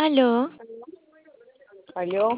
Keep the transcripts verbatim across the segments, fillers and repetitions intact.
Aló, ¿Aló?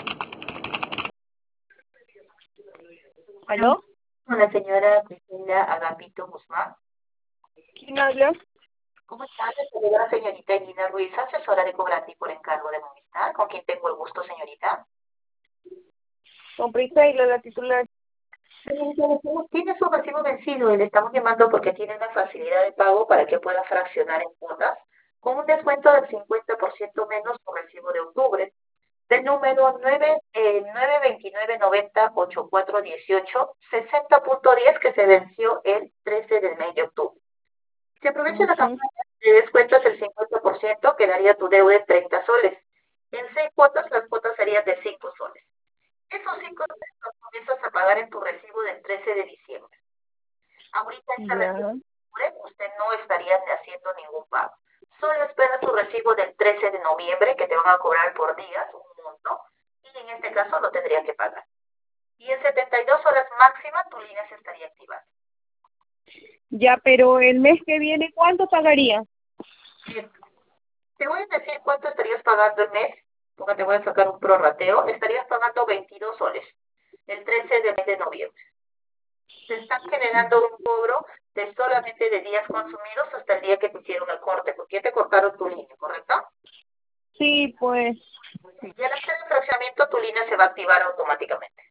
Hola, ¿Aló? con la señora Priscila Agapito Guzmán. ¿Quién habla? ¿Cómo está? Le saluda la señorita Gina Ruiz, asesora de Cobrati por encargo de Movistar, con quien tengo el gusto, señorita. Con Priscila, la titular. Señorita, decimos, tiene su recibo vencido y le estamos llamando porque tiene una facilidad de pago para que pueda fraccionar en cuotas con un descuento del cincuenta por ciento menos por recibo de octubre del número nueve, eh, nueve veintinueve noventa ochenta y cuatro dieciocho sesenta punto diez que se venció el trece del mes de octubre. Si aprovechas la Ujú. campaña, te descuentas el cincuenta por ciento, quedaría tu deuda en treinta soles. En seis cuotas, las cuotas serían de cinco soles. Esos cinco soles los comienzas a pagar en tu recibo del trece de diciembre. Ahorita este recibo Ya. de octubre, usted no estaría haciendo ningún pago. Solo espera su recibo del trece de noviembre, que te van a cobrar por días un monto, y en este caso lo tendría que pagar. Y en setenta y dos horas máxima, tu línea se estaría activando. Ya, pero el mes que viene, ¿cuánto pagaría? Bien. Te voy a decir cuánto estarías pagando el mes, porque te voy a sacar un prorrateo. Estarías pagando veintidós soles el trece de mes de noviembre. Te están generando un cobro de solamente de días consumidos hasta el día que te hicieron el corte, porque ya te cortaron tu línea, ¿correcto? Sí, pues, Sí. Y al hacer el fraccionamiento, tu línea se va a activar automáticamente.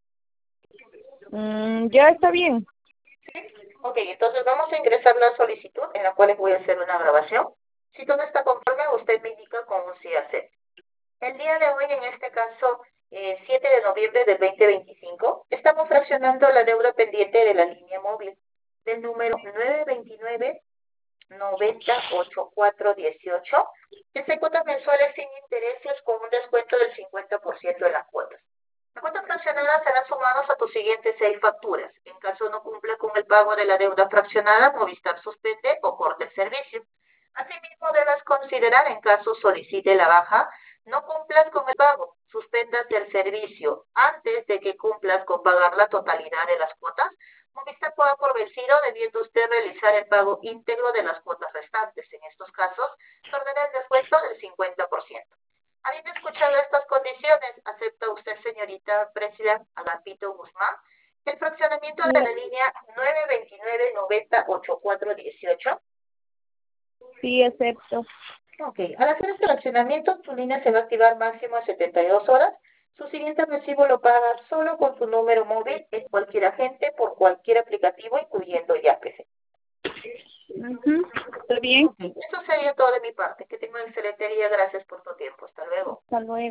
mm, ya está bien. Ok, entonces vamos a ingresar la solicitud en la cual les voy a hacer una grabación. Si todo está conforme, usted me indica cómo sí hacer. El día de hoy, en este caso, eh, siete de noviembre del dos mil veinticinco, estamos fraccionando la deuda pendiente de la línea móvil del número nueve veintinueve noventa ochenta y cuatro dieciocho, que se cuotas mensuales sin intereses con un descuento del cincuenta por ciento de las cuotas. Las cuotas fraccionadas serán sumadas a tus siguientes seis facturas. En caso no cumpla con el pago de la deuda fraccionada, Movistar suspende o corta el servicio. Asimismo, debes considerar en caso solicite la baja, no cumplas con el pago, suspendas el servicio antes de que cumplas con pagar la totalidad de las cuotas. Movistar paga por vencido, debiendo usted realizar el pago íntegro de las cuotas restantes. En estos casos, se ordena el descuento del cincuenta por ciento. Habiendo escuchado estas condiciones, ¿acepta usted, señorita Presidenta Agapito Guzmán, el fraccionamiento de Ya, la línea nueve veintinueve noventa ochenta y cuatro dieciocho? sí, acepto. Ok, al hacer este fraccionamiento, tu línea se va a activar máximo en setenta y dos horas. Su siguiente recibo lo paga solo con tu número móvil en cualquier agente por cualquier aplicativo, incluyendo Yapese. Ujú. ¿Está bien? Ok, eso sería todo de mi parte. Que tenga un excelente día. Gracias por tu tiempo. Hasta luego. Hasta luego.